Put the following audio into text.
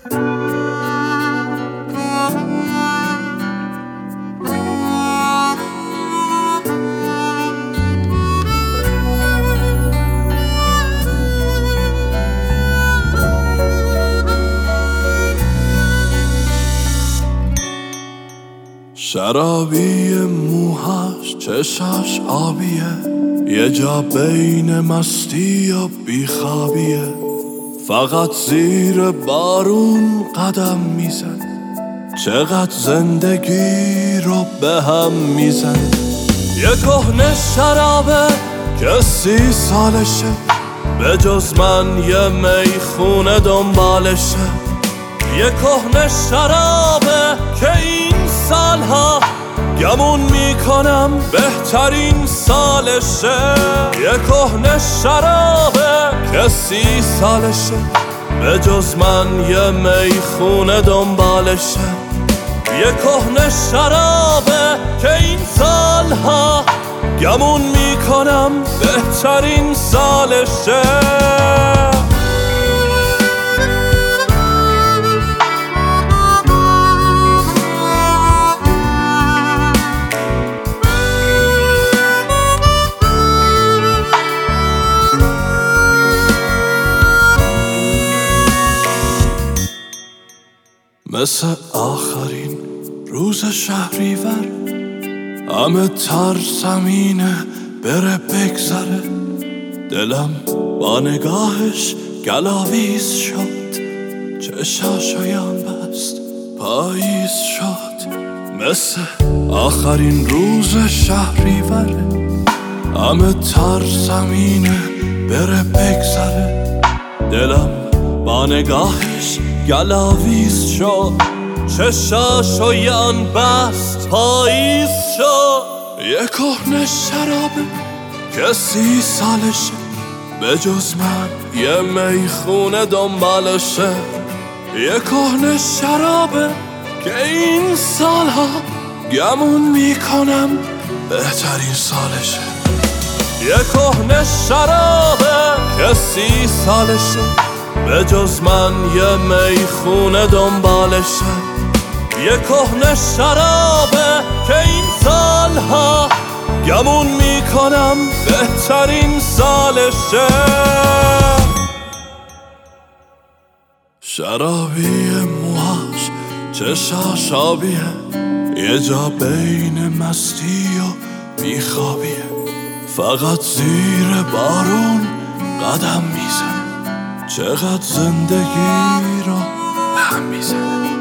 شرابی موهاش چشاش آبیه، یه جا بین مستی و بیخوابیه، فقط زیر بارون قدم میزنه، چقدر زندگی رو به هم میزنه. یه کهنه شرابه که 30 سالشه، به جز من یه میخونه دنبالشه. یه کهنه شرابه که این سالها گمون میکنم بهترین سالشه. یه کهنه شرابه که 30 سالشه، به جز من یه میخونه دنبالشه. یه کهنه شرابه که این سالها گمون میکنم بهترین سالشه. مثل آخرین روز شهریور، همه ترسمینه بره بگذره. دلم با نگاهش گلاویز شد، چشاشو یم بست پاییز شد. مثل آخرین روز شهریوره، همه ترسمینه بره بگذره. دلم با نگاهش گلاویز شد، چشاشو یم بست پاییز شد. یه کهنه شرابه که 30 سالشه، به جز من یه میخونه دنبالشه. یه کهنه شرابه که این سالها گمون میکنم بهترین سالشه. یه کهنه شرابه که 30 سالشه، به جز من یه میخونه دنبالشه. یه کهنه شرابه که این سالها گمون میکنم بهترین سالشه. شرابی موهاش چشاش آبیه، یه جا بین مستی و بیخوابیه، فقط زیر بارون قدم میزنه، چقدر زندگی رو به هم میزنه.